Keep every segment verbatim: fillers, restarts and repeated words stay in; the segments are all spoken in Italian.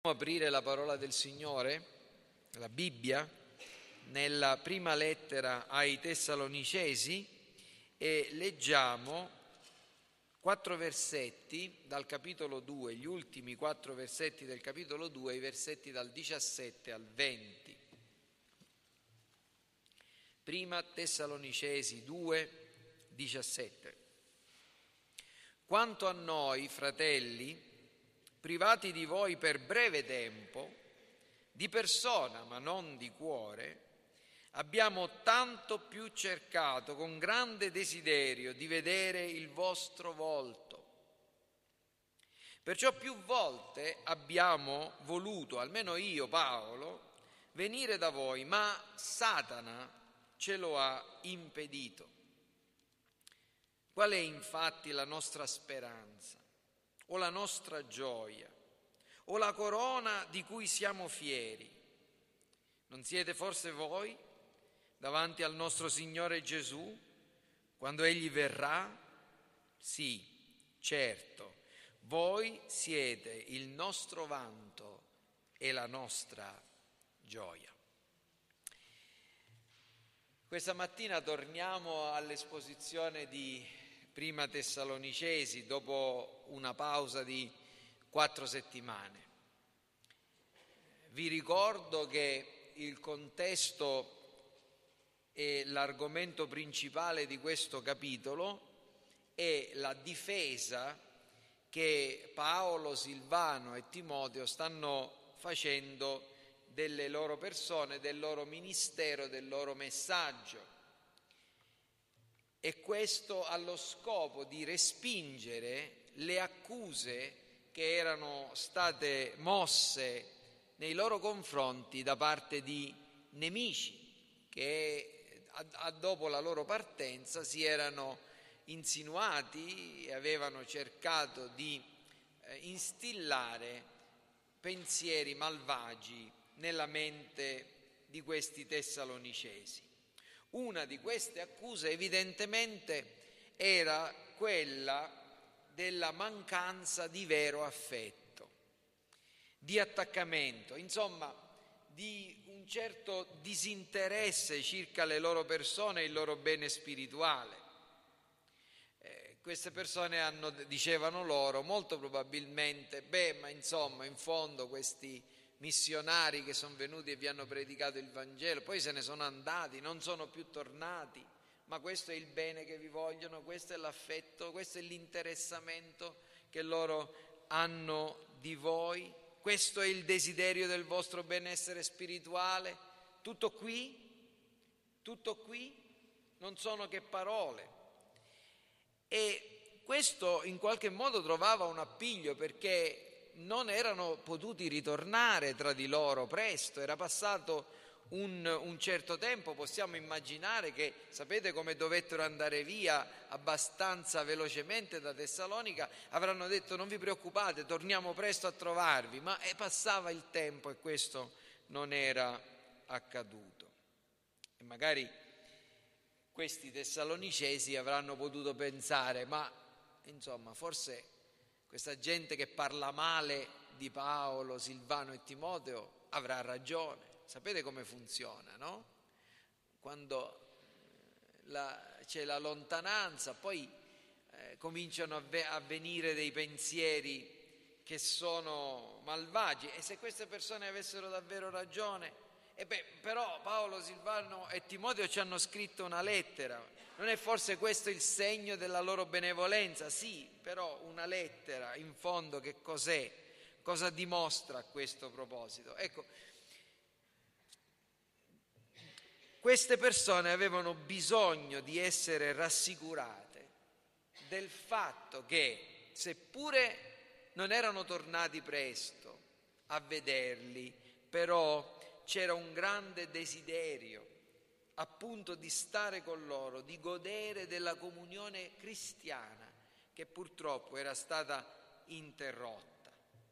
Aprire la parola del Signore, la Bibbia, nella prima lettera ai Tessalonicesi e leggiamo quattro versetti dal capitolo due, gli ultimi quattro versetti del capitolo due, i versetti dal diciassette al venti. Prima Tessalonicesi due, diciassette. Quanto a noi, fratelli, privati di voi per breve tempo, di persona ma non di cuore, abbiamo tanto più cercato con grande desiderio di vedere il vostro volto. Perciò più volte abbiamo voluto, almeno io, Paolo, venire da voi, ma Satana ce lo ha impedito. Qual è infatti la nostra speranza? O la nostra gioia, o la corona di cui siamo fieri? Non siete forse voi davanti al nostro Signore Gesù quando Egli verrà? Sì, certo, voi siete il nostro vanto e la nostra gioia. Questa mattina torniamo all'esposizione di Prima Tessalonicesi dopo una pausa di quattro settimane. Vi ricordo che il contesto e l'argomento principale di questo capitolo è la difesa che Paolo, Silvano e Timoteo stanno facendo delle loro persone, del loro ministero, del loro messaggio. E questo allo scopo di respingere le accuse che erano state mosse nei loro confronti da parte di nemici che a, a dopo la loro partenza si erano insinuati e avevano cercato di eh, instillare pensieri malvagi nella mente di questi tessalonicesi. Una di queste accuse evidentemente era quella della mancanza di vero affetto, di attaccamento, insomma di un certo disinteresse circa le loro persone e il loro bene spirituale. Eh, queste persone hanno, dicevano loro molto probabilmente, beh ma insomma in fondo questi missionari che sono venuti e vi hanno predicato il Vangelo, poi se ne sono andati, non sono più tornati, ma questo è il bene che vi vogliono, questo è l'affetto, questo è l'interessamento che loro hanno di voi, questo è il desiderio del vostro benessere spirituale, tutto qui, tutto qui, non sono che parole. E questo in qualche modo trovava un appiglio perché non erano potuti ritornare tra di loro presto, era passato un, un certo tempo, possiamo immaginare che, sapete come dovettero andare via abbastanza velocemente da Tessalonica, avranno detto non vi preoccupate, torniamo presto a trovarvi, ma eh, passava il tempo e questo non era accaduto. E magari questi tessalonicesi avranno potuto pensare, ma insomma forse questa gente che parla male di Paolo, Silvano e Timoteo avrà ragione. Sapete come funziona, no? Quando la, c'è la lontananza, poi eh, cominciano a, ve, a venire dei pensieri che sono malvagi. E se queste persone avessero davvero ragione, e beh, però Paolo, Silvano e Timoteo ci hanno scritto una lettera. Non è forse questo il segno della loro benevolenza? Sì, però una lettera, in fondo, che cos'è? Cosa dimostra a questo proposito? Ecco, queste persone avevano bisogno di essere rassicurate del fatto che, seppure non erano tornati presto a vederli, però c'era un grande desiderio appunto di stare con loro, di godere della comunione cristiana che purtroppo era stata interrotta.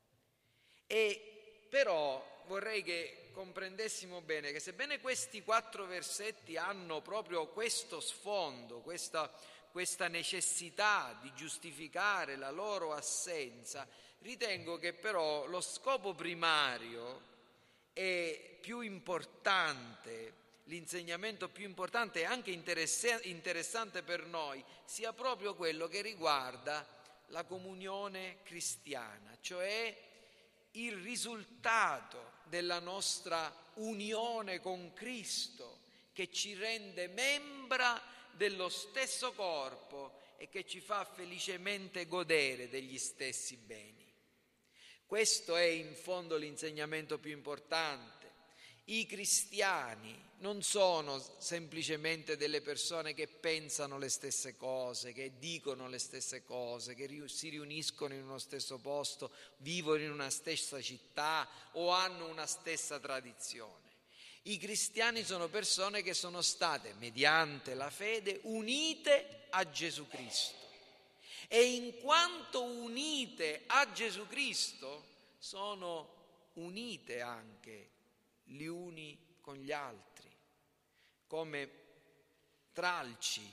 E però vorrei che comprendessimo bene che sebbene questi quattro versetti hanno proprio questo sfondo, questa, questa necessità di giustificare la loro assenza, ritengo che però lo scopo primario e più importante, l'insegnamento più importante e anche interessante per noi, sia proprio quello che riguarda la comunione cristiana, cioè il risultato della nostra unione con Cristo, che ci rende membra dello stesso corpo e che ci fa felicemente godere degli stessi beni. Questo è in fondo l'insegnamento più importante. I cristiani non sono semplicemente delle persone che pensano le stesse cose, che dicono le stesse cose, che si riuniscono in uno stesso posto, vivono in una stessa città o hanno una stessa tradizione. I cristiani sono persone che sono state, mediante la fede, unite a Gesù Cristo. E in quanto unite a Gesù Cristo, sono unite anche gli uni con gli altri, come tralci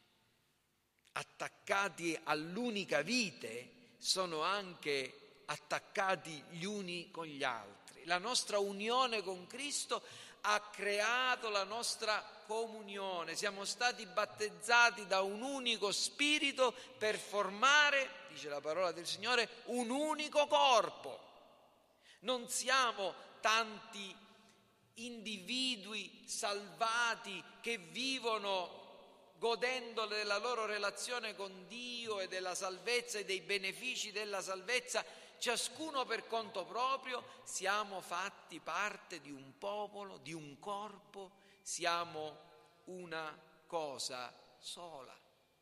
attaccati all'unica vite, sono anche attaccati gli uni con gli altri. La nostra unione con Cristo ha creato la nostra comunione, siamo stati battezzati da un unico spirito per formare, dice la parola del Signore, un unico corpo. Non siamo tanti individui salvati che vivono godendo della loro relazione con Dio e della salvezza e dei benefici della salvezza, ciascuno per conto proprio. Siamo fatti parte di un popolo, di un corpo, siamo una cosa sola.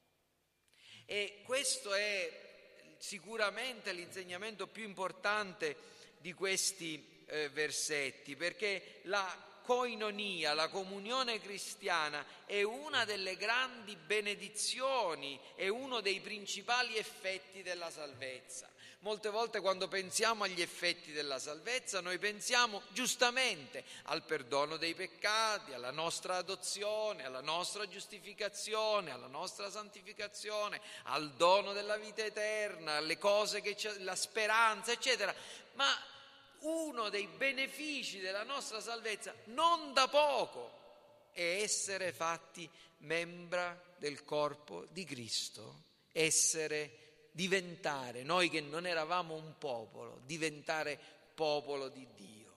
E questo è sicuramente l'insegnamento più importante di questi eh, versetti, perché la coinonia, la comunione cristiana è una delle grandi benedizioni, è uno dei principali effetti della salvezza. Molte volte quando pensiamo agli effetti della salvezza noi pensiamo giustamente al perdono dei peccati, alla nostra adozione, alla nostra giustificazione, alla nostra santificazione, al dono della vita eterna, alle cose che c'è, la speranza, eccetera. Ma uno dei benefici della nostra salvezza, non da poco, è essere fatti membra del corpo di Cristo, essere diventare, noi che non eravamo un popolo, diventare popolo di Dio.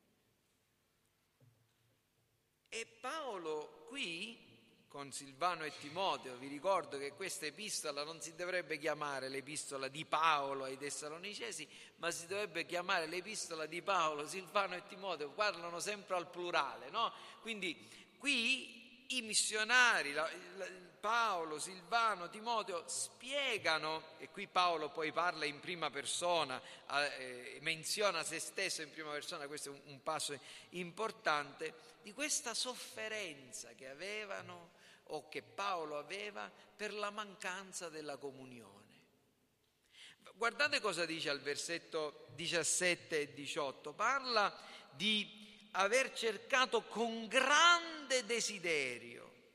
E Paolo qui, con Silvano e Timoteo, vi ricordo che questa epistola non si dovrebbe chiamare l'epistola di Paolo ai Tessalonicesi, ma si dovrebbe chiamare l'epistola di Paolo, Silvano e Timoteo, parlano sempre al plurale, no? Quindi qui i missionari, la, la, Paolo, Silvano, Timoteo spiegano, e qui Paolo poi parla in prima persona, eh, menziona se stesso in prima persona, questo è un, un passo importante, di questa sofferenza che avevano o che Paolo aveva per la mancanza della comunione. Guardate cosa dice al versetto diciassette e diciotto, parla di aver cercato con grande desiderio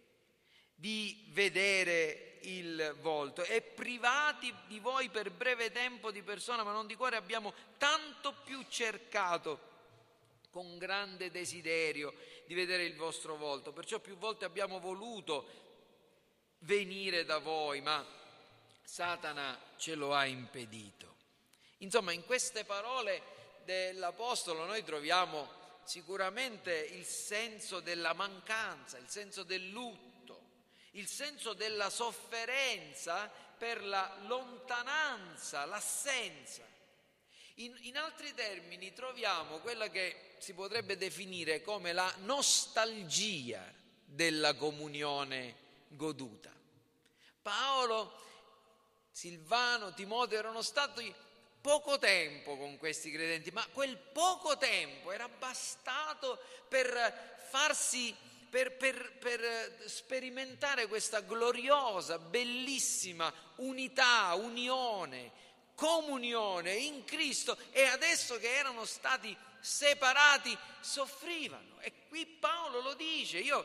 di vedere il volto e privati di voi per breve tempo di persona, ma non di cuore, abbiamo tanto più cercato con grande desiderio di vedere il vostro volto, perciò più volte abbiamo voluto venire da voi, ma Satana ce lo ha impedito. Insomma, in queste parole dell'Apostolo noi troviamo sicuramente il senso della mancanza, il senso del lutto, il senso della sofferenza per la lontananza, l'assenza. In, in altri termini troviamo quella che si potrebbe definire come la nostalgia della comunione goduta. Paolo, Silvano, Timoteo erano stati poco tempo con questi credenti, ma quel poco tempo era bastato per farsi Per, per, per sperimentare questa gloriosa, bellissima unità, unione, comunione in Cristo, e adesso che erano stati separati soffrivano. E qui Paolo lo dice, io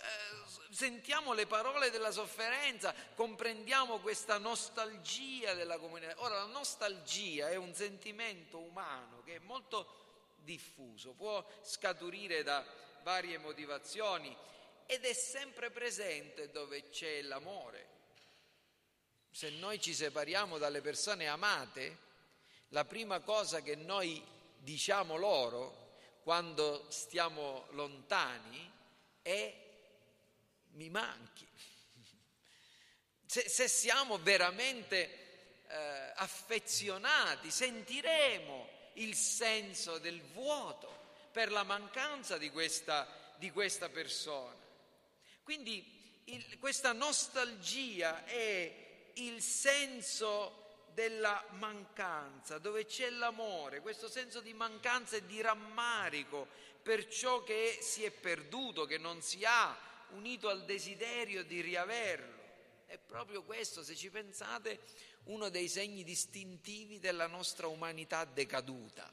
sentiamo le parole della sofferenza, comprendiamo questa nostalgia della comunità. Ora, la nostalgia è un sentimento umano che è molto diffuso, può scaturire da varie motivazioni ed è sempre presente dove c'è l'amore. Se noi ci separiamo dalle persone amate, la prima cosa che noi diciamo loro quando stiamo lontani è: mi manchi. Se, se siamo veramente eh, affezionati, sentiremo il senso del vuoto per la mancanza di questa, di questa persona. Quindi il, questa nostalgia è il senso della mancanza, dove c'è l'amore, questo senso di mancanza e di rammarico per ciò che si è perduto, che non si ha, unito al desiderio di riaverlo. È proprio questo, se ci pensate, uno dei segni distintivi della nostra umanità decaduta.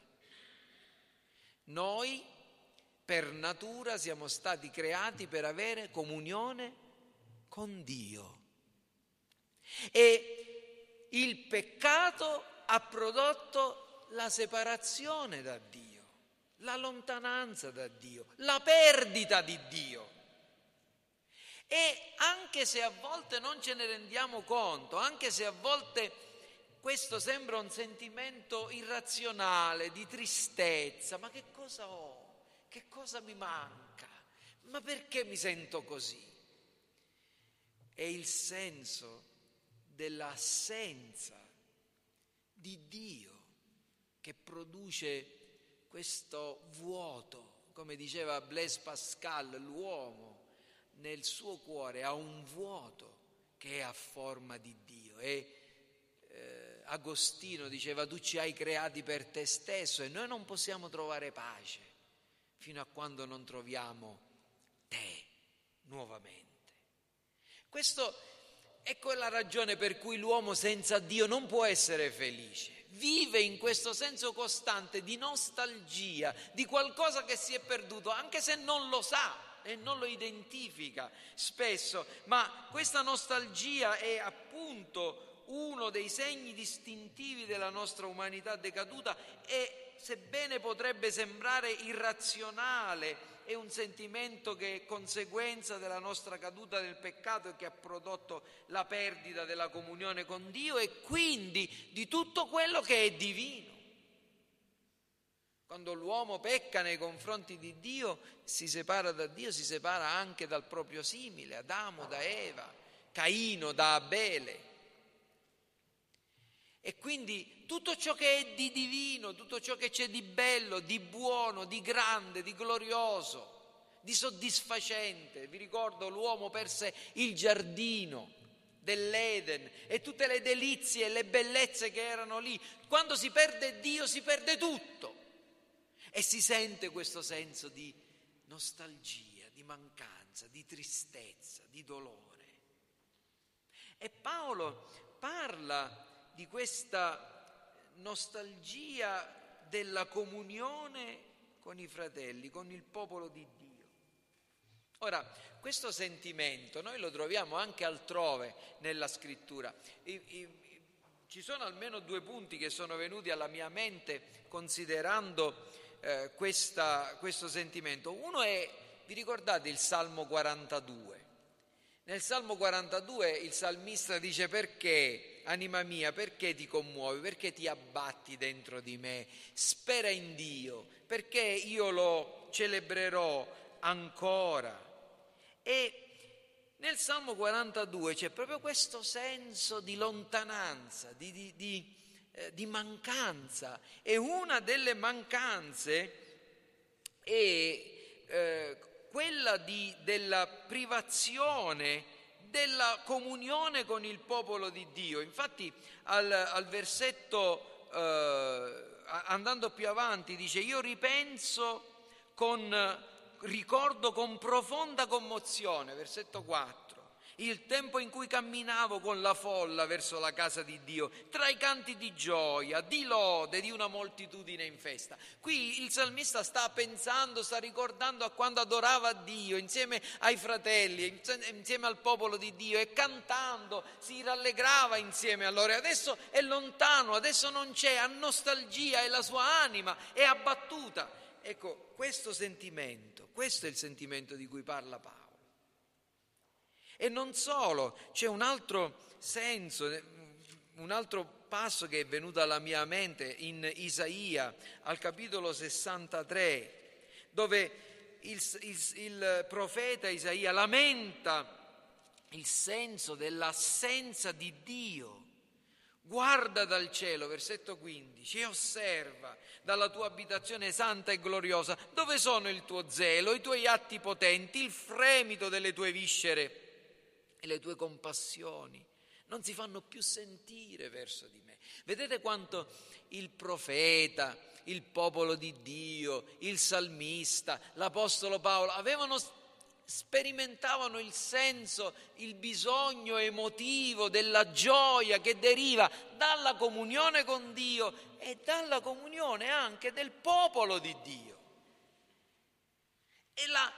Noi, per natura, siamo stati creati per avere comunione con Dio. E il peccato ha prodotto la separazione da Dio, la lontananza da Dio, la perdita di Dio. E anche se a volte non ce ne rendiamo conto, anche se a volte questo sembra un sentimento irrazionale, di tristezza, ma che cosa ho? Che cosa mi manca? Ma perché mi sento così? È il senso dell'assenza di Dio che produce questo vuoto. Come diceva Blaise Pascal, l'uomo nel suo cuore ha un vuoto che è a forma di Dio. E eh, Agostino diceva: tu ci hai creati per te stesso e noi non possiamo trovare pace fino a quando non troviamo te nuovamente. Questo è quella ragione per cui l'uomo senza Dio non può essere felice. Vive in questo senso costante di nostalgia, di qualcosa che si è perduto, anche se non lo sa e non lo identifica spesso, ma questa nostalgia è appunto uno dei segni distintivi della nostra umanità decaduta e, sebbene potrebbe sembrare irrazionale, è un sentimento che è conseguenza della nostra caduta nel peccato e che ha prodotto la perdita della comunione con Dio e quindi di tutto quello che è divino. Quando l'uomo pecca nei confronti di Dio, si separa da Dio, si separa anche dal proprio simile, Adamo da Eva, Caino da Abele. E quindi tutto ciò che è di divino, tutto ciò che c'è di bello, di buono, di grande, di glorioso, di soddisfacente. Vi ricordo, l'uomo perse il giardino dell'Eden e tutte le delizie e le bellezze che erano lì. Quando si perde Dio si perde tutto. E si sente questo senso di nostalgia, di mancanza, di tristezza, di dolore. E Paolo parla di questa nostalgia della comunione con i fratelli, con il popolo di Dio. Ora, questo sentimento noi lo troviamo anche altrove nella Scrittura. I, i, ci sono almeno due punti che sono venuti alla mia mente considerando Eh, questa, questo sentimento. Uno è, vi ricordate il Salmo quarantadue? Nel Salmo quarantadue il salmista dice: perché, anima mia, perché ti commuovi, perché ti abbatti dentro di me? Spera in Dio, perché io lo celebrerò ancora. E nel Salmo quarantadue c'è proprio questo senso di lontananza, di, di, di di mancanza, e una delle mancanze è eh, quella di, della privazione della comunione con il popolo di Dio. Infatti al, al versetto eh, andando più avanti dice: io ripenso con ricordo con profonda commozione, versetto quattro, il tempo in cui camminavo con la folla verso la casa di Dio, tra i canti di gioia, di lode, di una moltitudine in festa. Qui il salmista sta pensando, sta ricordando a quando adorava Dio insieme ai fratelli, insieme al popolo di Dio, e cantando si rallegrava insieme a loro. E adesso è lontano, adesso non c'è, ha nostalgia e la sua anima è abbattuta. Ecco, questo sentimento, questo è il sentimento di cui parla Paolo. E non solo, c'è un altro senso, un altro passo che è venuto alla mia mente in Isaia, al capitolo sessantatré, dove il, il, il profeta Isaia lamenta il senso dell'assenza di Dio. Guarda dal cielo, versetto quindici, e osserva dalla tua abitazione santa e gloriosa dove sono il tuo zelo, i tuoi atti potenti, il fremito delle tue viscere e le tue compassioni non si fanno più sentire verso di me. Vedete quanto il profeta, il popolo di Dio, il salmista, l'apostolo Paolo avevano, sperimentavano il senso, il bisogno emotivo della gioia che deriva dalla comunione con Dio e dalla comunione anche del popolo di Dio. E la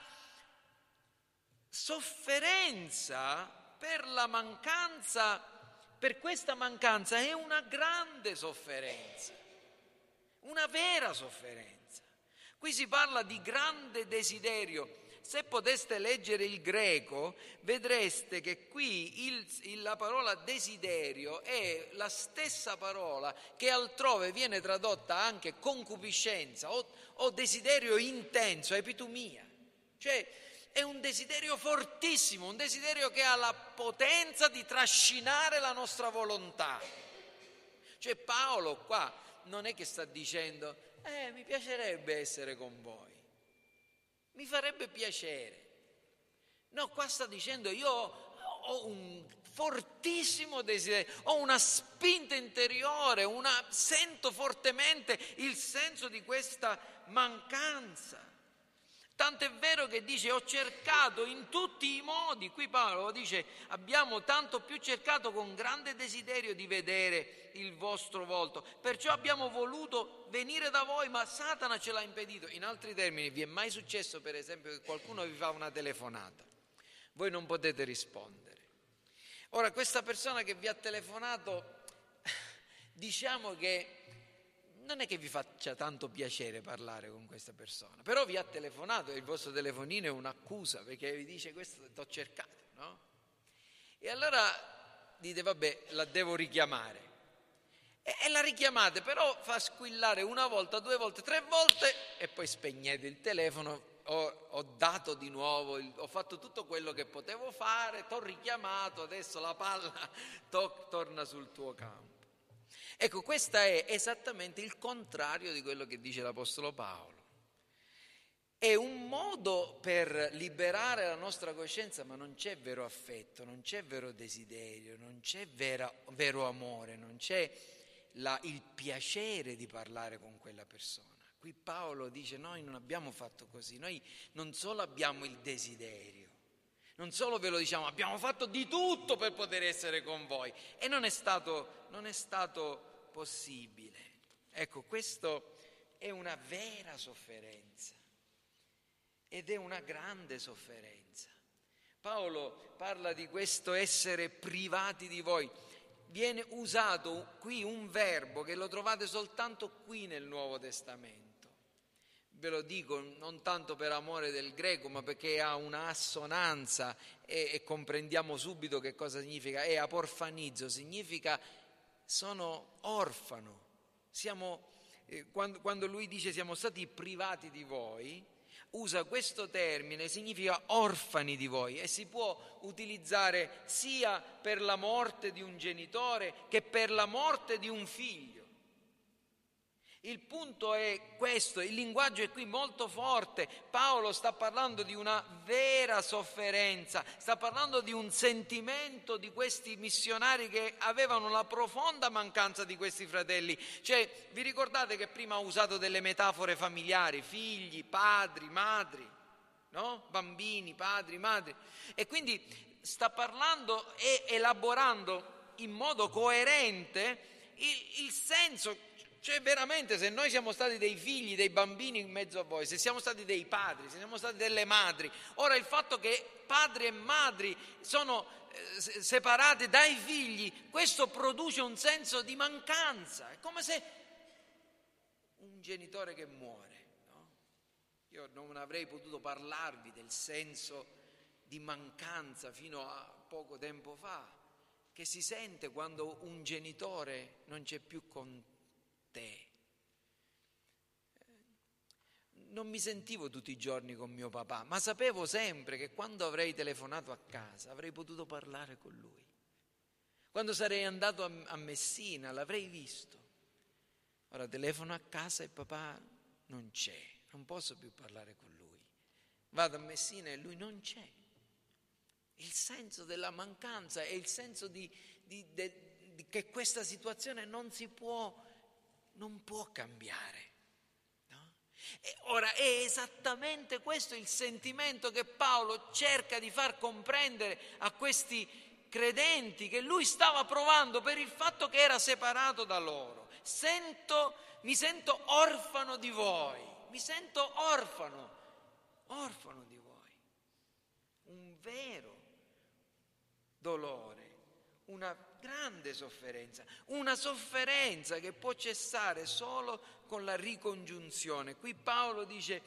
sofferenza per la mancanza, per questa mancanza è una grande sofferenza, una vera sofferenza. Qui si parla di grande desiderio. Se poteste leggere il greco, vedreste che qui il, il, la parola desiderio è la stessa parola che altrove viene tradotta anche concupiscenza o, o desiderio intenso, epitumia. Cioè è un desiderio fortissimo, un desiderio che ha la potenza di trascinare la nostra volontà. Cioè Paolo qua non è che sta dicendo eh, mi piacerebbe essere con voi, mi farebbe piacere. No, qua sta dicendo io ho un fortissimo desiderio, ho una spinta interiore, una, sento fortemente il senso di questa mancanza. Tanto è vero che dice ho cercato in tutti i modi, qui Paolo dice abbiamo tanto più cercato con grande desiderio di vedere il vostro volto, perciò abbiamo voluto venire da voi ma Satana ce l'ha impedito. In altri termini, vi è mai successo per esempio che qualcuno vi fa una telefonata, voi non potete rispondere? Ora questa persona che vi ha telefonato, diciamo che non è che vi faccia tanto piacere parlare con questa persona, però vi ha telefonato e il vostro telefonino è un'accusa perché vi dice questo t'ho cercato, no? E allora dite vabbè, la devo richiamare e, e la richiamate, però fa squillare una volta, due volte, tre volte e poi spegnete il telefono. Ho, ho dato di nuovo, il, ho fatto tutto quello che potevo fare, t'ho richiamato, adesso la palla to, torna sul tuo campo. Ecco, questo è esattamente il contrario di quello che dice l'Apostolo Paolo. È un modo per liberare la nostra coscienza, ma non c'è vero affetto, non c'è vero desiderio, non c'è vera, vero amore, non c'è la, il piacere di parlare con quella persona. Qui Paolo dice noi non abbiamo fatto così, noi non solo abbiamo il desiderio, non solo ve lo diciamo, abbiamo fatto di tutto per poter essere con voi e non è stato, non è stato possibile. Ecco, questo è una vera sofferenza ed è una grande sofferenza. Paolo parla di questo essere privati di voi. Viene usato qui un verbo che lo trovate soltanto qui nel Nuovo Testamento. Ve lo dico non tanto per amore del greco, ma perché ha una assonanza e, e comprendiamo subito che cosa significa. È aporfanizzo, significa sono orfano. Siamo, eh, quando, quando lui dice siamo stati privati di voi, usa questo termine, significa orfani di voi e si può utilizzare sia per la morte di un genitore che per la morte di un figlio. Il punto è questo, il linguaggio è qui molto forte. Paolo sta parlando di una vera sofferenza, sta parlando di un sentimento di questi missionari che avevano la profonda mancanza di questi fratelli. Cioè, vi ricordate che prima ho usato delle metafore familiari, figli, padri, madri, no? Bambini, padri, madri. E quindi sta parlando e elaborando in modo coerente il, il senso. Cioè veramente, se noi siamo stati dei figli, dei bambini in mezzo a voi, se siamo stati dei padri, se siamo stati delle madri, ora il fatto che padri e madri sono eh, separati dai figli, questo produce un senso di mancanza. È come se un genitore che muore, no? Io non avrei potuto parlarvi del senso di mancanza fino a poco tempo fa, che si sente quando un genitore non c'è più con te. Non mi sentivo tutti i giorni con mio papà, ma sapevo sempre che quando avrei telefonato a casa avrei potuto parlare con lui. Quando sarei andato a Messina l'avrei visto. Ora telefono a casa e papà non c'è, non posso più parlare con lui. Vado a Messina e lui non c'è. Il senso della mancanza è il senso di, di, di, di che questa situazione non si può non può cambiare, no? E ora è esattamente questo il sentimento che Paolo cerca di far comprendere a questi credenti, che lui stava provando per il fatto che era separato da loro. Sento, mi sento orfano di voi, mi sento orfano, orfano di voi. Un vero dolore, una grande sofferenza, una sofferenza che può cessare solo con la ricongiunzione. Qui Paolo dice: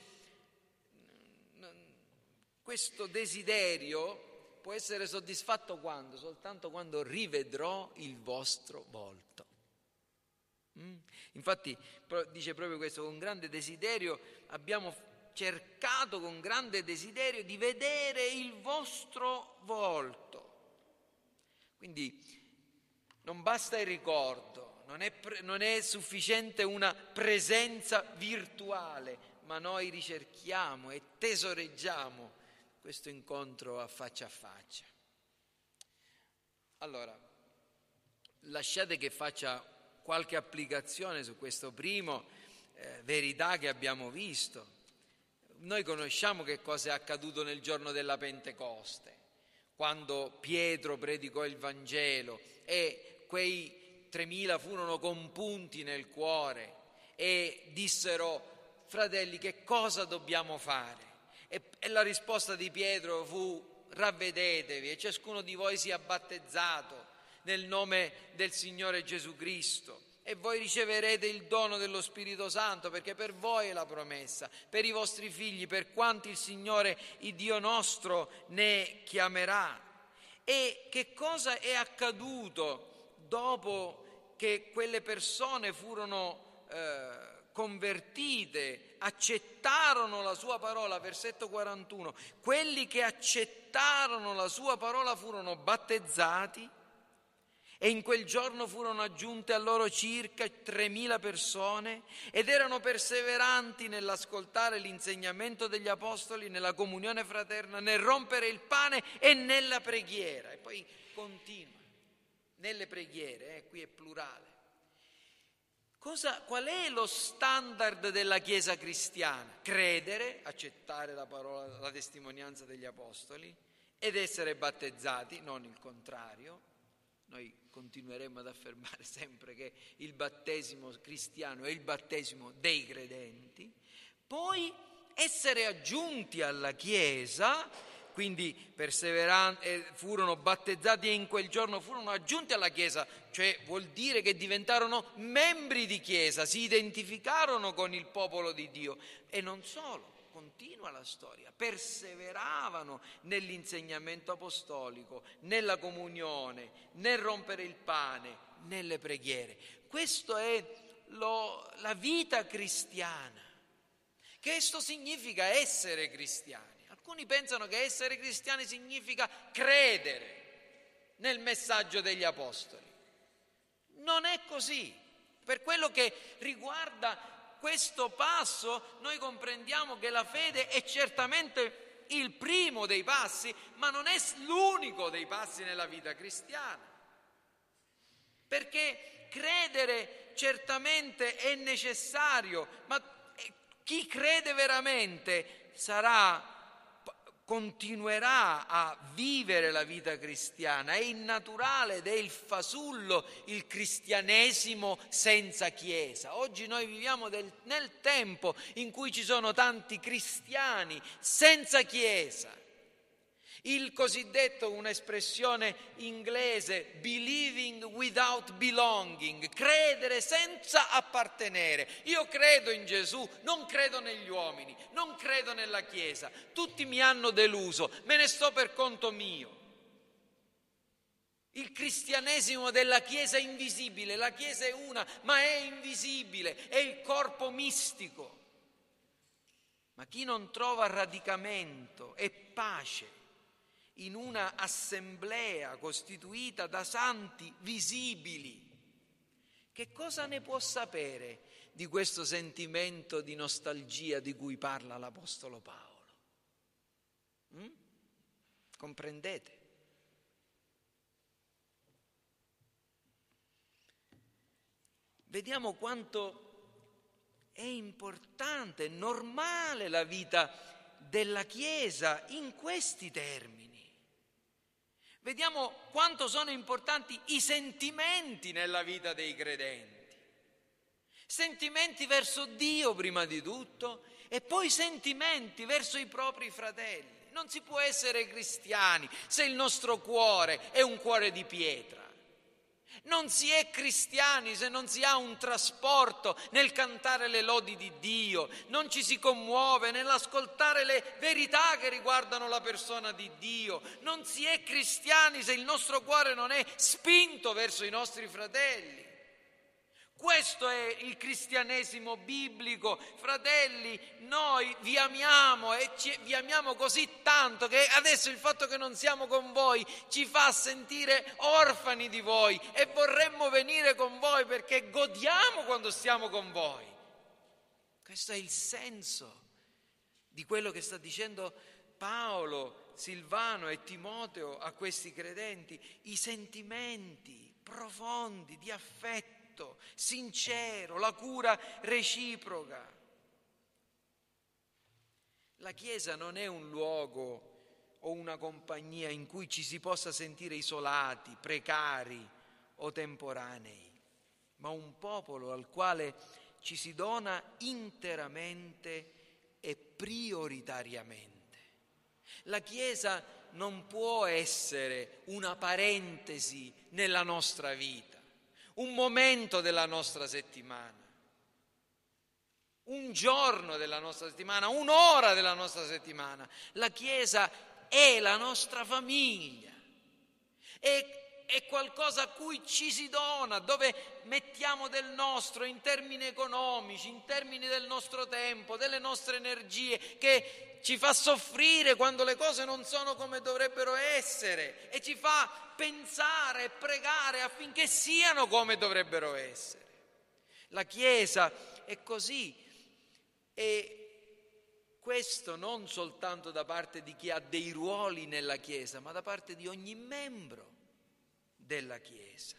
questo desiderio può essere soddisfatto quando? Soltanto quando rivedrò il vostro volto. Mm? Infatti dice proprio questo: con grande desiderio abbiamo cercato con grande desiderio di vedere il vostro volto. Quindi non basta il ricordo, non è, pre- non è sufficiente una presenza virtuale, ma noi ricerchiamo e tesoreggiamo questo incontro a faccia a faccia. Allora, lasciate che faccia qualche applicazione su questo primo eh, verità che abbiamo visto. Noi conosciamo che cosa è accaduto nel giorno della Pentecoste, quando Pietro predicò il Vangelo e quei tremila furono compunti nel cuore e dissero: fratelli, che cosa dobbiamo fare? E, e la risposta di Pietro fu: ravvedetevi e ciascuno di voi sia battezzato nel nome del Signore Gesù Cristo e voi riceverete il dono dello Spirito Santo, perché per voi è la promessa, per i vostri figli, per quanti il Signore, il Dio nostro, ne chiamerà. E che cosa è accaduto dopo che quelle persone furono eh, convertite, accettarono la sua parola? Versetto quarantuno: quelli che accettarono la sua parola furono battezzati, e in quel giorno furono aggiunte a loro circa tremila persone, ed erano perseveranti nell'ascoltare l'insegnamento degli apostoli, nella comunione fraterna, nel rompere il pane e nella preghiera. E poi continua, nelle preghiere, eh, qui è plurale. Cosa, qual è lo standard della Chiesa cristiana? Credere, accettare la parola, la testimonianza degli apostoli ed essere battezzati, non il contrario. Noi continueremo ad affermare sempre che il battesimo cristiano è il battesimo dei credenti. Poi essere aggiunti alla Chiesa, quindi perseveranti, furono battezzati e in quel giorno furono aggiunti alla Chiesa, cioè vuol dire che diventarono membri di Chiesa, si identificarono con il popolo di Dio. E non solo, continua la storia, perseveravano nell'insegnamento apostolico, nella comunione, nel rompere il pane, nelle preghiere. Questo è lo, la vita cristiana. Questo significa essere cristiani. Alcuni pensano che essere cristiani significa credere nel messaggio degli apostoli. Non è così. Per quello che riguarda questo passo, noi comprendiamo che la fede è certamente il primo dei passi, ma non è l'unico dei passi nella vita cristiana. Perché credere certamente è necessario, ma chi crede veramente sarà continuerà a vivere la vita cristiana. È innaturale ed è il fasullo il cristianesimo senza Chiesa. Oggi noi viviamo del, nel tempo in cui ci sono tanti cristiani senza Chiesa. Il cosiddetto, un'espressione inglese, believing without belonging, credere senza appartenere. Io credo in Gesù, non credo negli uomini, non credo nella Chiesa, tutti mi hanno deluso, me ne sto per conto mio. Il cristianesimo della Chiesa è invisibile, la Chiesa è una, ma è invisibile, è il corpo mistico. Ma chi non trova radicamento e pace in una assemblea costituita da santi visibili, che cosa ne può sapere di questo sentimento di nostalgia di cui parla l'Apostolo Paolo? Mm? Comprendete? Vediamo quanto è importante, normale la vita della Chiesa in questi termini. Vediamo quanto sono importanti i sentimenti nella vita dei credenti. Sentimenti verso Dio prima di tutto e poi sentimenti verso i propri fratelli. Non si può essere cristiani se il nostro cuore è un cuore di pietra. Non si è cristiani se non si ha un trasporto nel cantare le lodi di Dio, non ci si commuove nell'ascoltare le verità che riguardano la persona di Dio. Non si è cristiani se il nostro cuore non è spinto verso i nostri fratelli. Questo è il cristianesimo biblico. Fratelli, noi vi amiamo e ci, vi amiamo così tanto che adesso il fatto che non siamo con voi ci fa sentire orfani di voi e vorremmo venire con voi perché godiamo quando stiamo con voi. Questo è il senso di quello che sta dicendo Paolo, Silvano e Timoteo a questi credenti, i sentimenti profondi di affetto sincero, la cura reciproca. La Chiesa non è un luogo o una compagnia in cui ci si possa sentire isolati, precari o temporanei, ma un popolo al quale ci si dona interamente e prioritariamente. La Chiesa non può essere una parentesi nella nostra vita, un momento della nostra settimana, un giorno della nostra settimana, un'ora della nostra settimana. La Chiesa è la nostra famiglia, è, è qualcosa a cui ci si dona, dove mettiamo del nostro in termini economici, in termini del nostro tempo, delle nostre energie, che ci fa soffrire quando le cose non sono come dovrebbero essere e ci fa pensare e pregare affinché siano come dovrebbero essere. La Chiesa è così, e questo non soltanto da parte di chi ha dei ruoli nella Chiesa, ma da parte di ogni membro della Chiesa.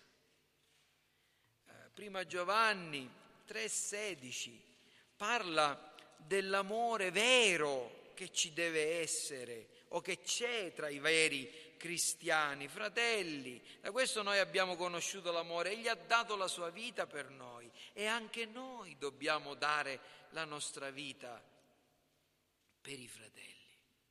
Prima Giovanni tre sedici parla dell'amore vero che ci deve essere o che c'è tra i veri cristiani. Fratelli, da questo noi abbiamo conosciuto l'amore, egli ha dato la sua vita per noi e anche noi dobbiamo dare la nostra vita per i fratelli.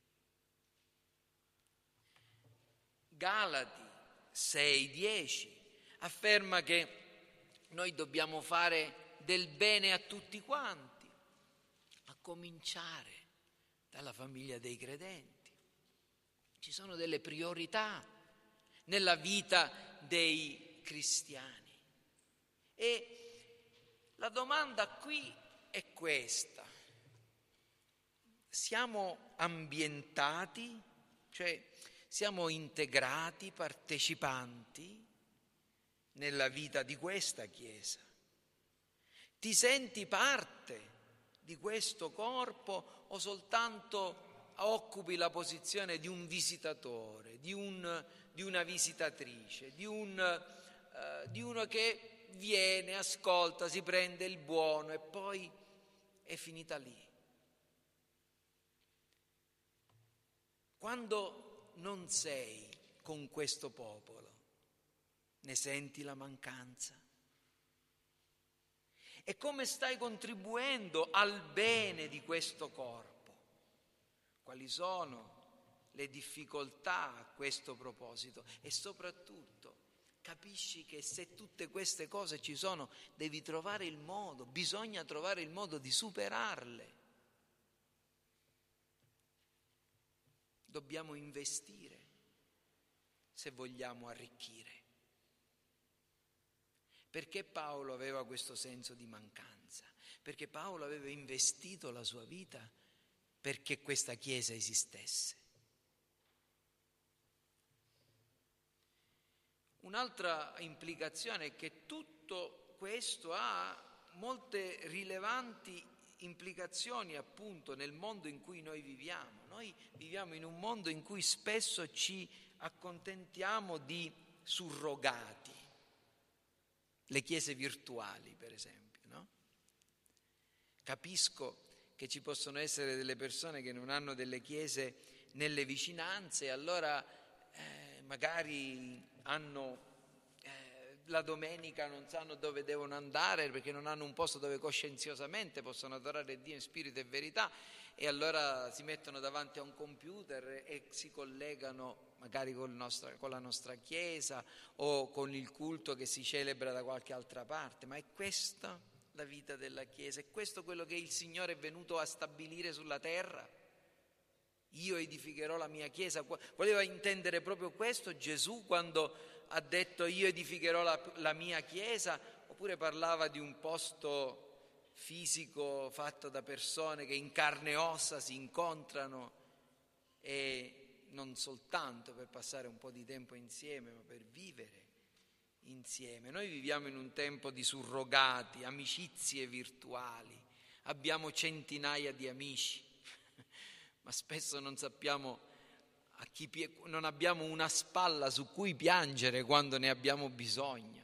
Galati sei dieci afferma che noi dobbiamo fare del bene a tutti quanti, a cominciare dalla famiglia dei credenti. Ci sono delle priorità nella vita dei cristiani. E la domanda qui è questa: siamo ambientati, cioè siamo integrati, partecipanti nella vita di questa Chiesa? Ti senti parte di questo corpo o soltanto occupi la posizione di un visitatore, di, un, di una visitatrice, di, un, uh, di uno che viene, ascolta, si prende il buono e poi è finita lì? quando non sei con questo popolo, ne senti la mancanza? E come stai contribuendo al bene di questo corpo? Quali sono le difficoltà a questo proposito? E soprattutto capisci che se tutte queste cose ci sono, devi trovare il modo, bisogna trovare il modo di superarle. Dobbiamo investire se vogliamo arricchire. Perché Paolo aveva questo senso di mancanza? Perché Paolo aveva investito la sua vita perché questa Chiesa esistesse. Un'altra implicazione è che tutto questo ha molte rilevanti implicazioni appunto nel mondo in cui noi viviamo. Noi viviamo in un mondo in cui spesso ci accontentiamo di surrogati, le chiese virtuali per esempio, no? Capisco che ci possono essere delle persone che non hanno delle chiese nelle vicinanze e allora eh, magari hanno eh, la domenica non sanno dove devono andare perché non hanno un posto dove coscienziosamente possono adorare Dio in spirito e verità e allora si mettono davanti a un computer e si collegano magari con, nostra, con la nostra chiesa o con il culto che si celebra da qualche altra parte. Ma è questa la vita della Chiesa? È questo quello che il Signore è venuto a stabilire sulla terra? Io edificherò la mia Chiesa. Voleva intendere proprio questo Gesù quando ha detto io edificherò la, la mia Chiesa? Oppure parlava di un posto fisico fatto da persone che in carne e ossa si incontrano e non soltanto per passare un po' di tempo insieme, ma per vivere insieme. Noi viviamo in un tempo di surrogati, amicizie virtuali, abbiamo centinaia di amici, ma spesso non sappiamo a chi pie- non abbiamo una spalla su cui piangere quando ne abbiamo bisogno.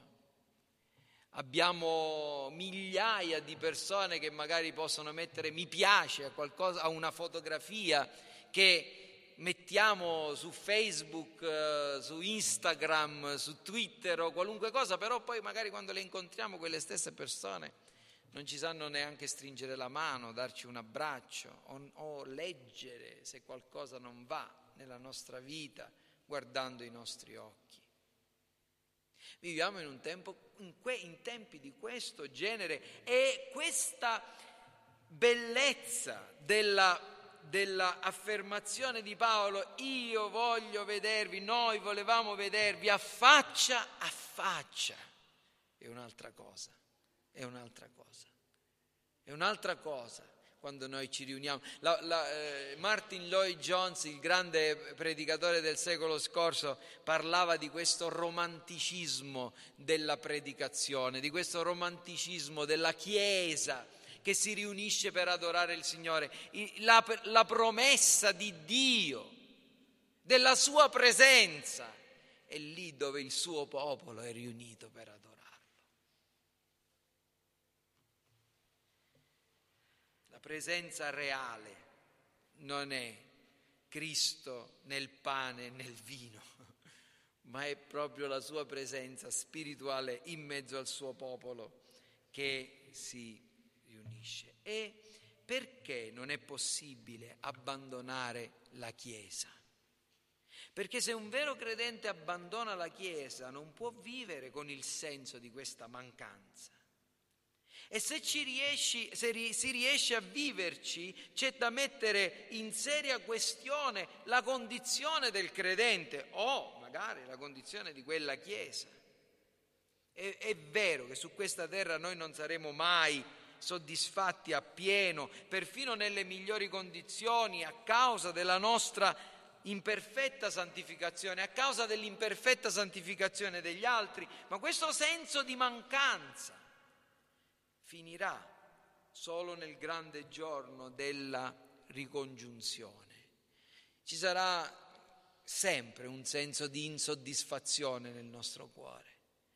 Abbiamo migliaia di persone che magari possono mettere mi piace a qualcosa, a una fotografia che mettiamo su Facebook, su Instagram, su Twitter o qualunque cosa, però poi magari quando le incontriamo quelle stesse persone non ci sanno neanche stringere la mano, darci un abbraccio o, o leggere se qualcosa non va nella nostra vita guardando i nostri occhi. Viviamo in un tempo, in, que, in tempi di questo genere e questa bellezza della, della affermazione di Paolo, io voglio vedervi, noi volevamo vedervi a faccia a faccia, è un'altra cosa, è un'altra cosa, è un'altra cosa. Quando noi ci riuniamo, la, la, eh, Martin Lloyd-Jones, il grande predicatore del secolo scorso, parlava di questo romanticismo della predicazione, di questo romanticismo della Chiesa che si riunisce per adorare il Signore, la, la promessa di Dio, della sua presenza, è lì dove il suo popolo è riunito per adorare. Presenza reale non è Cristo nel pane e nel vino, ma è proprio la sua presenza spirituale in mezzo al suo popolo che si riunisce. E perché non è possibile abbandonare la Chiesa? Perché se un vero credente abbandona la Chiesa non può vivere con il senso di questa mancanza. E se ci riesci, se ri, si riesce a viverci, c'è da mettere in seria questione la condizione del credente o magari la condizione di quella Chiesa. È, è vero che su questa terra noi non saremo mai soddisfatti appieno, perfino nelle migliori condizioni, a causa della nostra imperfetta santificazione, a causa dell'imperfetta santificazione degli altri, ma questo senso di mancanza finirà solo nel grande giorno della ricongiunzione. Ci sarà sempre un senso di insoddisfazione nel nostro cuore.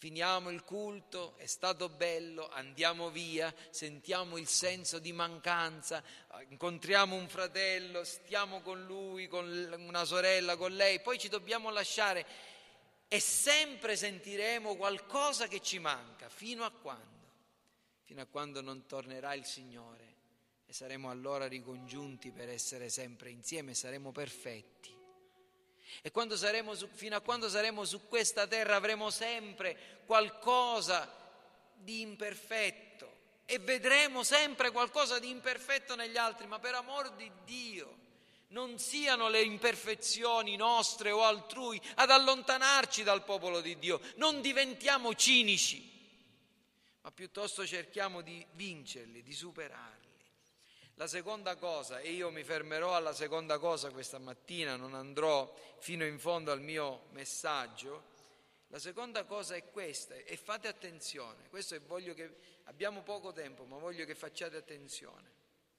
Finiamo il culto, è stato bello, andiamo via, sentiamo il senso di mancanza, incontriamo un fratello, stiamo con lui, con una sorella, con lei, poi ci dobbiamo lasciare e sempre sentiremo qualcosa che ci manca. Fino a quando? Fino a quando non tornerà il Signore e saremo allora ricongiunti per essere sempre insieme, saremo perfetti. E quando saremo su, fino a quando saremo su questa terra avremo sempre qualcosa di imperfetto e vedremo sempre qualcosa di imperfetto negli altri, ma per amor di Dio non siano le imperfezioni nostre o altrui ad allontanarci dal popolo di Dio, non diventiamo cinici, ma piuttosto cerchiamo di vincerli, di superarli. La seconda cosa, e io mi fermerò alla seconda cosa questa mattina, non andrò fino in fondo al mio messaggio, la seconda cosa è questa, e fate attenzione, questo è, voglio che, abbiamo poco tempo, ma voglio che facciate attenzione.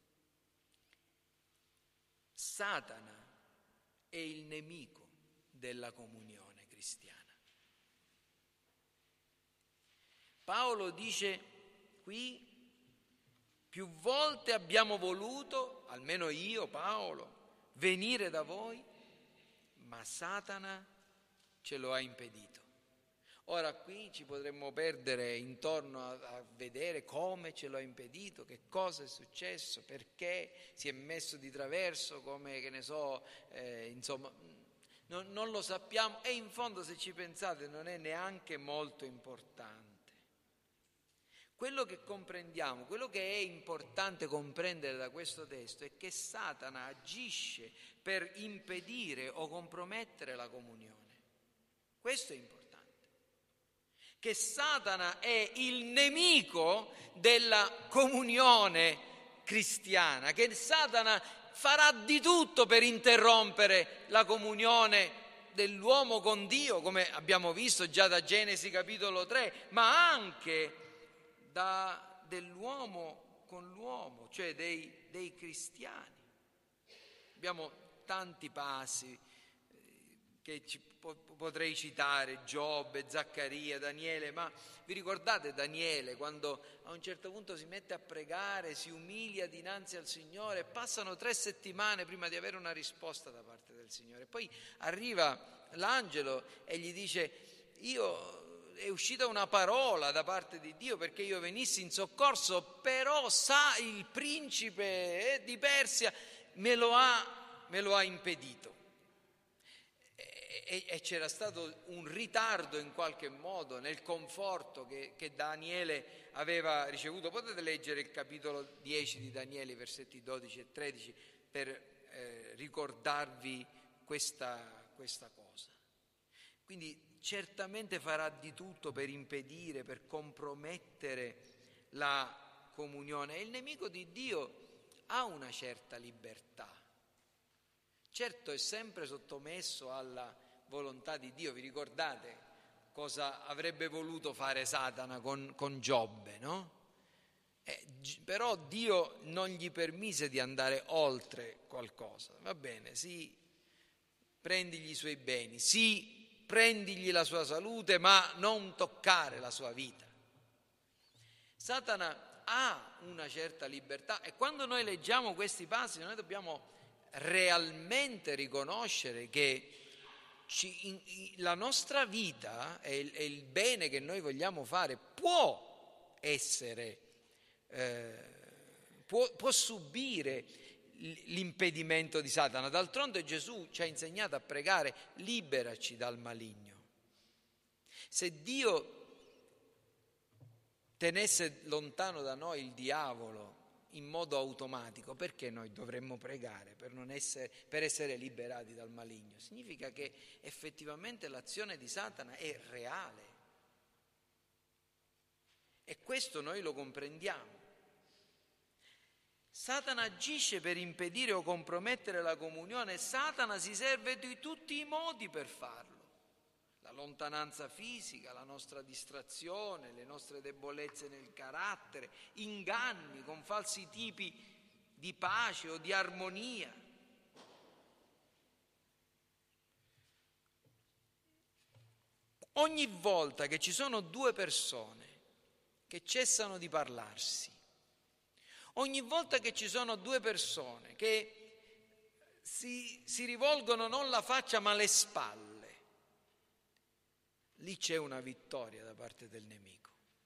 Satana è il nemico della comunione cristiana. Paolo dice qui: più volte abbiamo voluto, almeno io, Paolo, venire da voi, ma Satana ce lo ha impedito. Ora qui ci potremmo perdere intorno a, a vedere come ce lo ha impedito, che cosa è successo, perché si è messo di traverso, come, che ne so, eh, insomma, non, non lo sappiamo e in fondo, se ci pensate, non è neanche molto importante. Quello che comprendiamo, quello che è importante comprendere da questo testo è che Satana agisce per impedire o compromettere la comunione. Questo è importante. Che Satana è il nemico della comunione cristiana, che Satana farà di tutto per interrompere la comunione dell'uomo con Dio, come abbiamo visto già da Genesi capitolo tre, ma anche Da, dell'uomo con l'uomo, cioè dei, dei cristiani. Abbiamo tanti passi eh, che ci po- potrei citare, Giobbe, Zaccaria, Daniele, ma vi ricordate Daniele quando a un certo punto si mette a pregare, si umilia dinanzi al Signore, passano tre settimane prima di avere una risposta da parte del Signore, poi arriva l'angelo e gli dice: io è uscita una parola da parte di Dio perché io venissi in soccorso, però sa il principe di Persia me lo ha, me lo ha impedito. E, e, e c'era stato un ritardo in qualche modo nel conforto che, che Daniele aveva ricevuto. Potete leggere il capitolo dieci di Daniele, versetti dodici e tredici, per eh, ricordarvi questa, questa cosa. Quindi certamente farà di tutto per impedire, per compromettere la comunione. E il nemico di Dio ha una certa libertà. Certo è sempre sottomesso alla volontà di Dio. Vi ricordate cosa avrebbe voluto fare Satana con, con Giobbe, no? Eh, però Dio non gli permise di andare oltre qualcosa. Va bene, sì, prendigli i suoi beni, sì, prendigli la sua salute, ma non toccare la sua vita. Satana ha una certa libertà e quando noi leggiamo questi passi noi dobbiamo realmente riconoscere che ci, in, in, la nostra vita e il, e il bene che noi vogliamo fare può essere, eh, può, può subire l'impedimento di Satana. D'altronde Gesù ci ha insegnato a pregare: liberaci dal maligno. Se Dio tenesse lontano da noi il diavolo in modo automatico, perché noi dovremmo pregare per, non essere, per essere liberati dal maligno? Significa che effettivamente l'azione di Satana è reale e questo noi lo comprendiamo. Satana agisce per impedire o compromettere la comunione. Satana si serve di tutti i modi per farlo. La lontananza fisica, la nostra distrazione, le nostre debolezze nel carattere, inganni con falsi tipi di pace o di armonia. Ogni volta che ci sono due persone che cessano di parlarsi, ogni volta che ci sono due persone che si, si rivolgono non la faccia ma le spalle, lì c'è una vittoria da parte del nemico.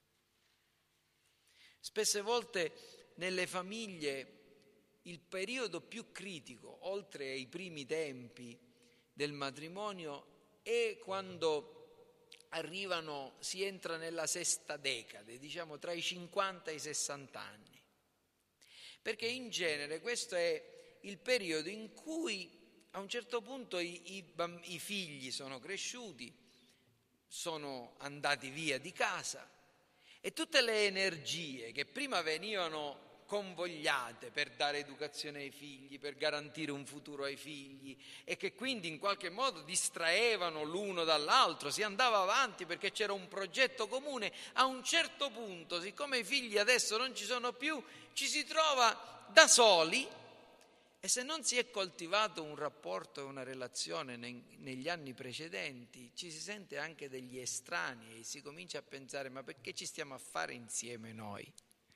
Spesse volte nelle famiglie il periodo più critico, oltre ai primi tempi del matrimonio, è quando arrivano, si entra nella sesta decade, diciamo tra i cinquanta e i sessanta anni, perché in genere questo è il periodo in cui a un certo punto i, i, i figli sono cresciuti, sono andati via di casa e tutte le energie che prima venivano convogliate per dare educazione ai figli, per garantire un futuro ai figli e che quindi in qualche modo distraevano l'uno dall'altro, si andava avanti perché c'era un progetto comune, a un certo punto, siccome i figli adesso non ci sono più, ci si trova da soli e se non si è coltivato un rapporto e una relazione negli anni precedenti, ci si sente anche degli estranei e si comincia a pensare: ma perché ci stiamo a fare insieme noi?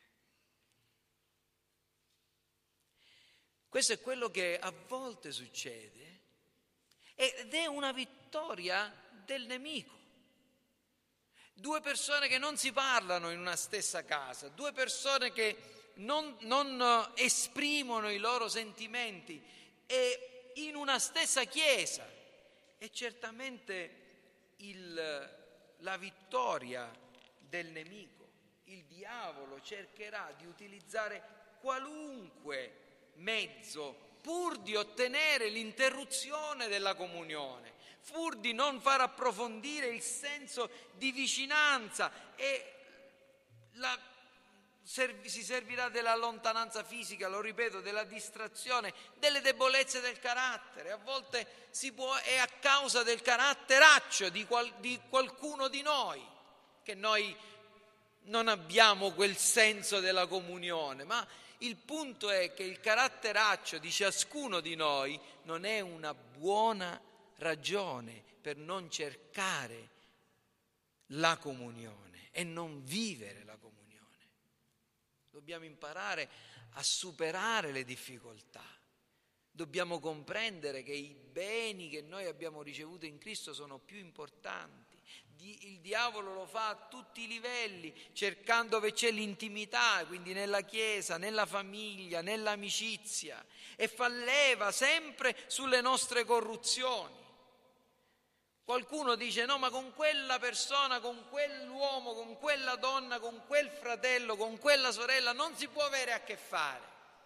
Questo è quello che a volte succede ed è una vittoria del nemico. Due persone che non si parlano in una stessa casa, due persone che non, non esprimono i loro sentimenti e in una stessa chiesa. E certamente il, la vittoria del nemico, il diavolo cercherà di utilizzare qualunque mezzo pur di ottenere l'interruzione della comunione, pur di non far approfondire il senso di vicinanza e la, serv, si servirà della lontananza fisica, lo ripeto, della distrazione, delle debolezze del carattere. A volte si può, è a causa del caratteraccio di, qual, di qualcuno di noi che noi non abbiamo quel senso della comunione, ma il punto è che il caratteraccio di ciascuno di noi non è una buona ragione per non cercare la comunione e non vivere la comunione. Dobbiamo imparare a superare le difficoltà. Dobbiamo comprendere che i beni che noi abbiamo ricevuto in Cristo sono più importanti. Il diavolo lo fa a tutti i livelli, cercando dove c'è l'intimità, quindi nella chiesa, nella famiglia, nell'amicizia, e fa leva sempre sulle nostre corruzioni. Qualcuno dice: no, ma con quella persona, con quell'uomo, con quella donna, con quel fratello, con quella sorella non si può avere a che fare.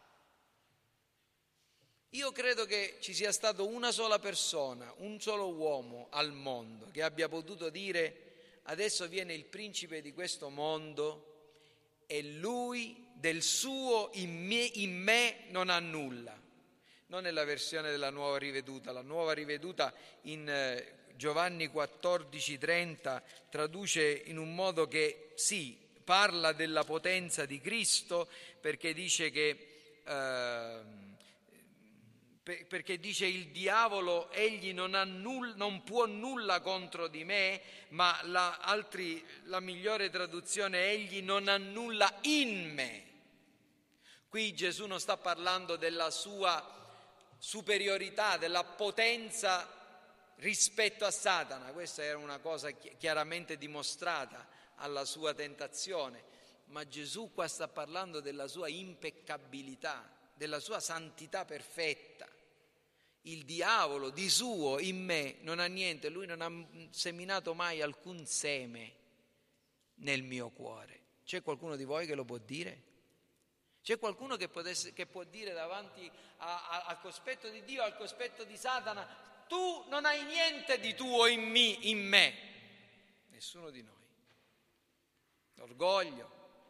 Io credo che ci sia stato una sola persona, un solo uomo al mondo che abbia potuto dire: adesso viene il principe di questo mondo e lui del suo in me, in me non ha nulla. Non è la versione della Nuova Riveduta, la Nuova Riveduta in eh, Giovanni quattordici trenta traduce in un modo che sì, parla della potenza di Cristo, perché dice che... Eh, perché dice il diavolo egli non, ha null, non può nulla contro di me, ma la, altri, la migliore traduzione è egli non ha nulla in me. Qui Gesù non sta parlando della sua superiorità, della potenza rispetto a Satana, questa era una cosa chiaramente dimostrata alla sua tentazione, ma Gesù qua sta parlando della sua impeccabilità, della sua santità perfetta. Il diavolo di suo in me non ha niente, lui non ha seminato mai alcun seme nel mio cuore. C'è qualcuno di voi che lo può dire? C'è qualcuno che, potesse, che può dire davanti a, a, al cospetto di Dio, al cospetto di Satana: tu non hai niente di tuo in me, in me? Nessuno di noi. L'orgoglio,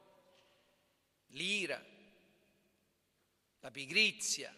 l'ira, la pigrizia.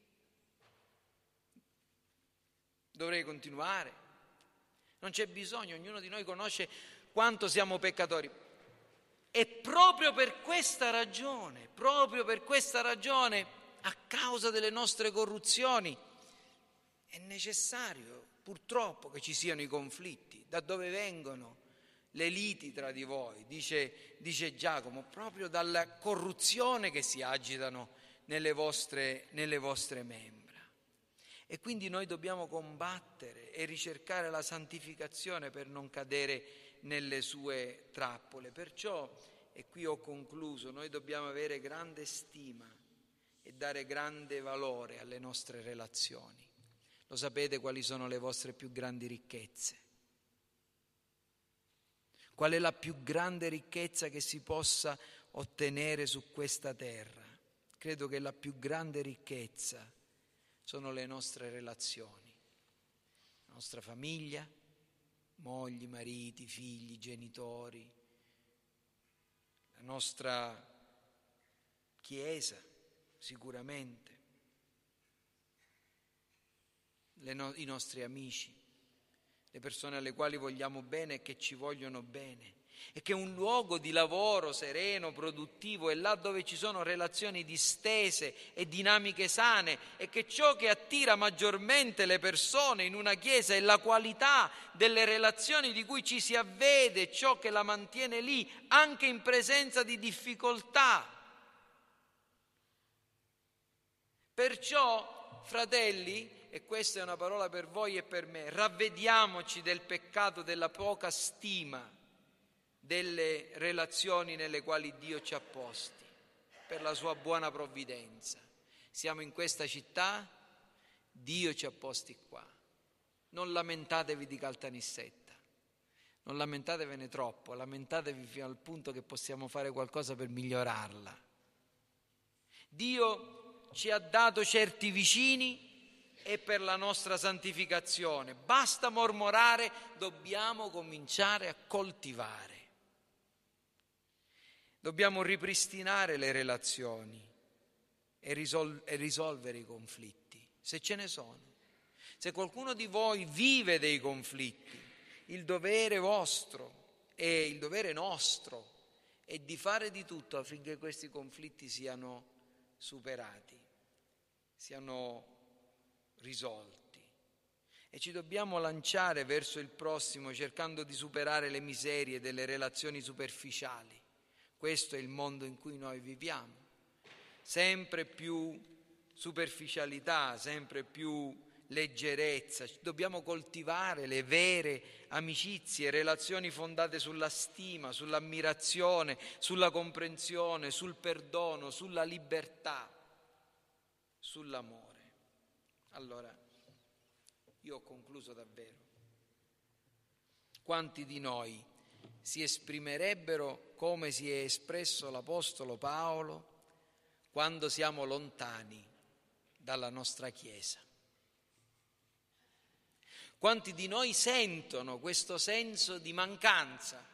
Dovrei continuare? Non c'è bisogno, ognuno di noi conosce quanto siamo peccatori. E proprio per questa ragione, proprio per questa ragione, a causa delle nostre corruzioni, è necessario purtroppo che ci siano i conflitti. Da dove vengono le liti tra di voi? Dice, dice Giacomo, proprio dalla corruzione che si agitano nelle vostre, nelle vostre membra. E quindi noi dobbiamo combattere e ricercare la santificazione per non cadere nelle sue trappole. Perciò, e qui ho concluso, noi dobbiamo avere grande stima e dare grande valore alle nostre relazioni. Lo sapete quali sono le vostre più grandi ricchezze? Qual è la più grande ricchezza che si possa ottenere su questa terra? Credo che la più grande ricchezza sono le nostre relazioni, la nostra famiglia, mogli, mariti, figli, genitori, la nostra Chiesa, sicuramente, le no- i nostri amici, le persone alle quali vogliamo bene e che ci vogliono bene. E che un luogo di lavoro sereno, produttivo è là dove ci sono relazioni distese e dinamiche sane, e che ciò che attira maggiormente le persone in una chiesa è la qualità delle relazioni di cui ci si avvede, ciò che la mantiene lì anche in presenza di difficoltà. Perciò, fratelli, e questa è una parola per voi e per me, ravvediamoci del peccato della poca stima delle relazioni nelle quali Dio ci ha posti per la sua buona provvidenza. Siamo in questa città, Dio ci ha posti qua. Non lamentatevi di Caltanissetta, non lamentatevene troppo, lamentatevi fino al punto che possiamo fare qualcosa per migliorarla. Dio ci ha dato certi vicini e per la nostra santificazione. Basta mormorare, dobbiamo cominciare a coltivare. Dobbiamo ripristinare le relazioni e, risol- e risolvere i conflitti, se ce ne sono. Se qualcuno di voi vive dei conflitti, il dovere vostro e il dovere nostro è di fare di tutto affinché questi conflitti siano superati, siano risolti. E ci dobbiamo lanciare verso il prossimo cercando di superare le miserie delle relazioni superficiali. Questo è il mondo in cui noi viviamo. Sempre più superficialità, sempre più leggerezza. Dobbiamo coltivare le vere amicizie, relazioni fondate sulla stima, sull'ammirazione, sulla comprensione, sul perdono, sulla libertà, sull'amore. Allora, io ho concluso davvero. Quanti di noi si esprimerebbero come si è espresso l'Apostolo Paolo quando siamo lontani dalla nostra Chiesa? Quanti di noi sentono questo senso di mancanza?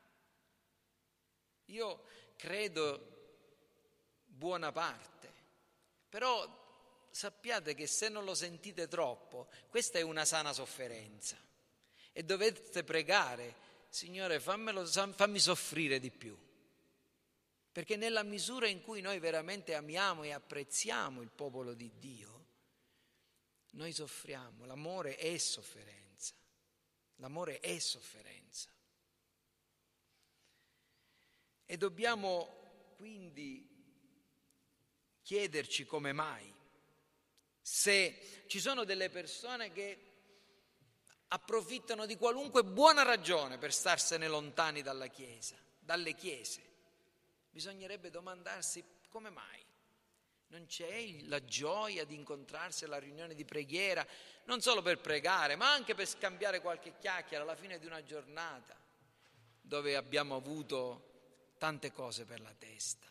Io credo buona parte, però sappiate che se non lo sentite troppo, questa è una sana sofferenza e dovete pregare: Signore, fammelo, fammi soffrire di più, perché nella misura in cui noi veramente amiamo e apprezziamo il popolo di Dio, noi soffriamo. L'amore è sofferenza, l'amore è sofferenza. E dobbiamo quindi chiederci come mai, se ci sono delle persone che approfittano di qualunque buona ragione per starsene lontani dalla Chiesa, dalle chiese, bisognerebbe domandarsi come mai. Non c'è la gioia di incontrarsi alla riunione di preghiera, non solo per pregare, ma anche per scambiare qualche chiacchiera alla fine di una giornata, dove abbiamo avuto tante cose per la testa.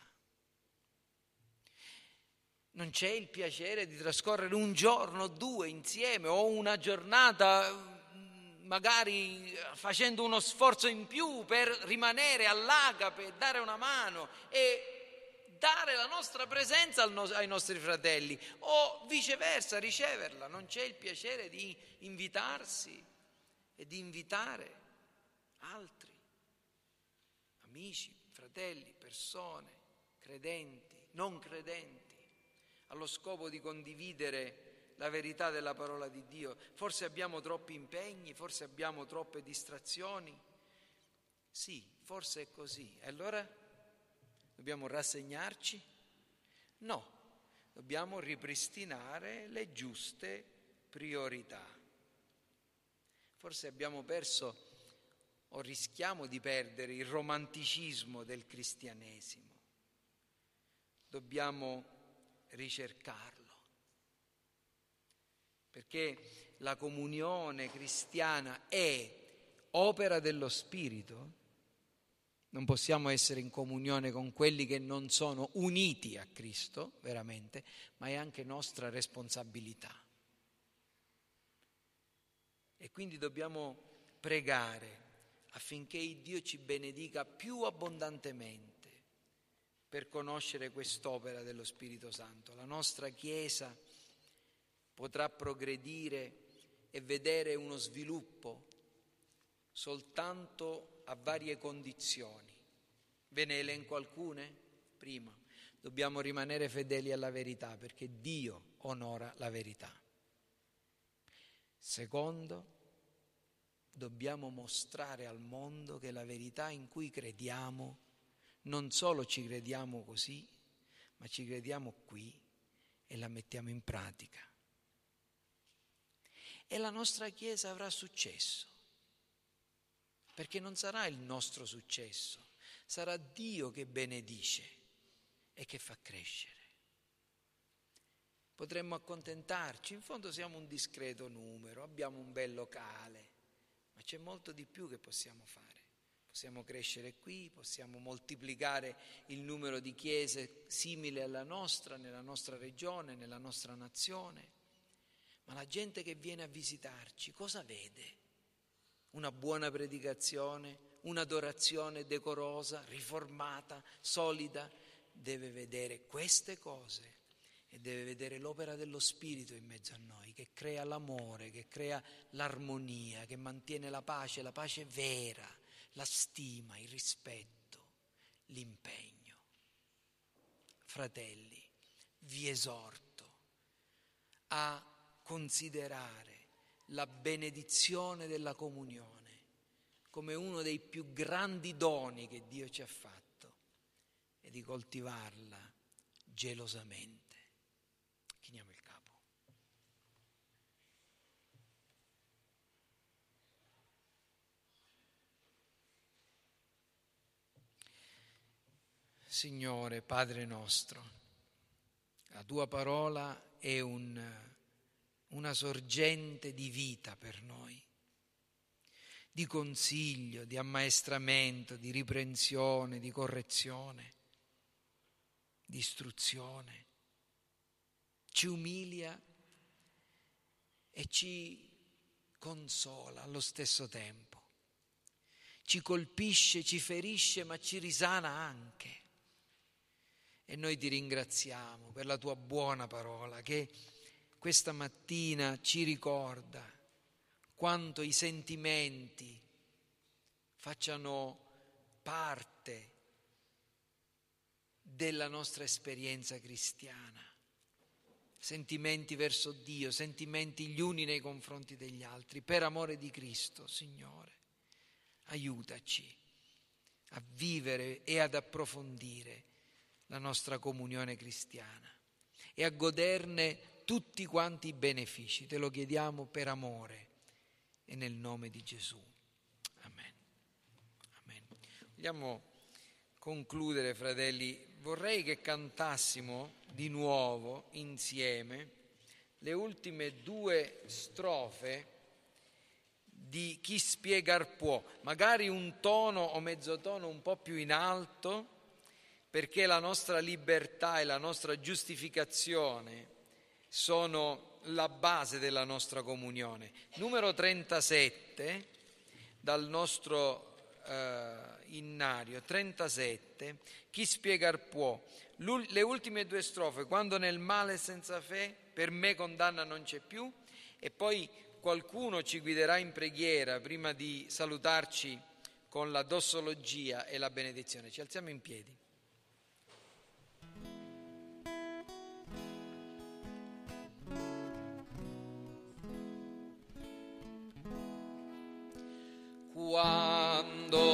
Non c'è il piacere di trascorrere un giorno o due insieme, o una giornata magari facendo uno sforzo in più per rimanere all'agape e dare una mano e dare la nostra presenza ai nostri fratelli, o viceversa riceverla. Non c'è il piacere di invitarsi e di invitare altri, amici, fratelli, persone, credenti, non credenti, allo scopo di condividere la verità della parola di Dio. Forse abbiamo troppi impegni, forse abbiamo troppe distrazioni. Sì, forse è così. E allora dobbiamo rassegnarci? No, dobbiamo ripristinare le giuste priorità. Forse abbiamo perso o rischiamo di perdere il romanticismo del cristianesimo. Dobbiamo ricercarlo, perché la comunione cristiana è opera dello Spirito. Non possiamo essere in comunione con quelli che non sono uniti a Cristo, veramente, ma è anche nostra responsabilità. E quindi dobbiamo pregare affinché Dio ci benedica più abbondantemente per conoscere quest'opera dello Spirito Santo. La nostra Chiesa potrà progredire e vedere uno sviluppo soltanto a varie condizioni. Ve ne elenco alcune? Prima, dobbiamo rimanere fedeli alla verità, perché Dio onora la verità. Secondo, dobbiamo mostrare al mondo che la verità in cui crediamo, non solo ci crediamo così, ma ci crediamo qui e la mettiamo in pratica. E la nostra Chiesa avrà successo, perché non sarà il nostro successo, sarà Dio che benedice e che fa crescere. Potremmo accontentarci, in fondo siamo un discreto numero, abbiamo un bel locale, ma c'è molto di più che possiamo fare. Possiamo crescere qui, possiamo moltiplicare il numero di chiese simile alla nostra, nella nostra regione, nella nostra nazione. Ma la gente che viene a visitarci cosa vede? Una buona predicazione, un'adorazione decorosa, riformata, solida. Deve vedere queste cose e deve vedere l'opera dello Spirito in mezzo a noi, che crea l'amore, che crea l'armonia, che mantiene la pace, la pace vera, la stima, il rispetto, l'impegno. Fratelli, vi esorto a considerare la benedizione della comunione come uno dei più grandi doni che Dio ci ha fatto e di coltivarla gelosamente. Chiniamo il capo. Signore, Padre nostro, la tua parola è un, una sorgente di vita per noi, di consiglio, di ammaestramento, di riprensione, di correzione, di istruzione. Ci umilia e ci consola allo stesso tempo. Ci colpisce, ci ferisce, ma ci risana anche. E noi ti ringraziamo per la tua buona parola che questa mattina ci ricorda quanto i sentimenti facciano parte della nostra esperienza cristiana. Sentimenti verso Dio, sentimenti gli uni nei confronti degli altri, per amore di Cristo, Signore. Aiutaci a vivere e ad approfondire la nostra comunione cristiana e a goderne tutti quanti i benefici. Te lo chiediamo per amore e nel nome di Gesù. Amen. Amen. Vogliamo concludere, fratelli. Vorrei che cantassimo di nuovo insieme le ultime due strofe di Chi spiegar può, magari un tono o mezzo tono un po' più in alto, perché la nostra libertà e la nostra giustificazione sono la base della nostra comunione. Numero trentasette, dal nostro eh, innario, trentasette, Chi spiegar può. Le ultime due strofe, quando nel male senza fe, per me condanna non c'è più, e poi qualcuno ci guiderà in preghiera prima di salutarci con la dossologia e la benedizione. Ci alziamo in piedi. quando